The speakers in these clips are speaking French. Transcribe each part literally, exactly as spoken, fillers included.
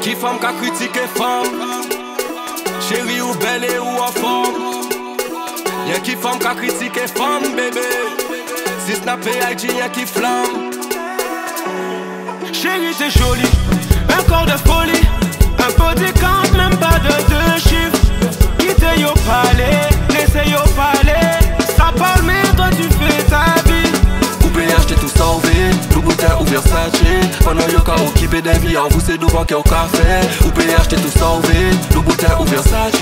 qui femme qu'a critiqué femme. Chérie ou belle et ou en forme. Y'a qui femme qu'a critiqué femme, bébé. Si snapé I G, y'a qui flamme. Chérie t'es jolie, un corps de folie. Un body count, même pas de deux chiffres. Quitte yo palais, laissez yo palais. Ça parle mais toi tu fais ta vie. Coupé acheter tout sauvé, le bouteille ou Versace. Pendant yo ka occupé des vies, en vous c'est devant qu'il y a au café. Coupé acheter tout sauvé, le bouteille ou Versace.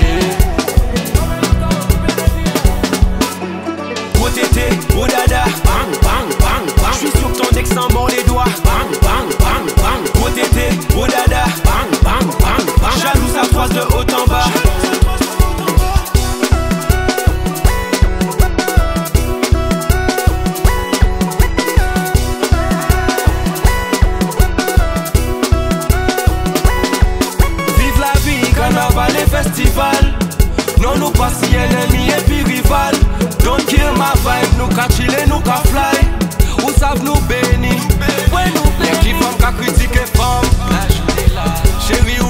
Gros tété, gros dada, bang bang bang bang. J'suis sur ton ex sans mord les doigts, bang bang bang bang. Gros tété, gros dada, bang bang bang bang. Jaloux ça croise de haut en bas. Vive la vie, carnaval et festival. Non nous pas si ennemis et puis rival. Don't kill my vibe, nous ka chiller, nous ka fly. Ou savent nous béni, ouais nous béni. Y'a qui femme ka critiquer femme. Chérie